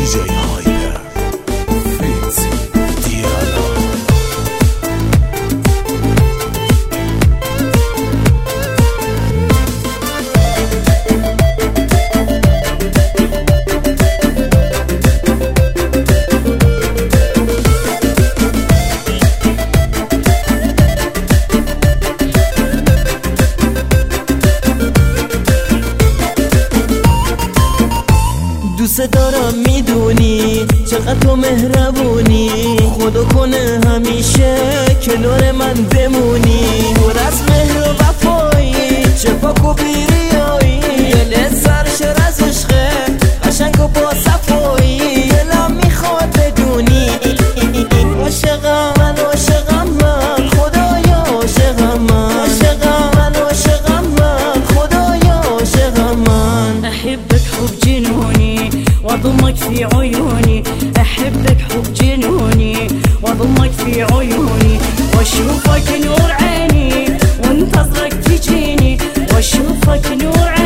دوست دارم میدونی چقدر تو مهربونی، خدا کنه همیشه کنار من بمونی. پر از مهر و وفایی، چه پاک و بیریایی، دلت سرشار از عشقه قشنگ و با صفایی. دلم میخواد بدونی عاشقم من، عاشقم من، خدایا عاشقم من، عاشقم من، عاشقم من، خدایا عاشقم من. أحبك حب جنوني وأضمك في عيوني، أحبك حب جنوني وأضمك في عيوني، وأشوفك نور عيني وانتظرك تجيني، وأشوفك نور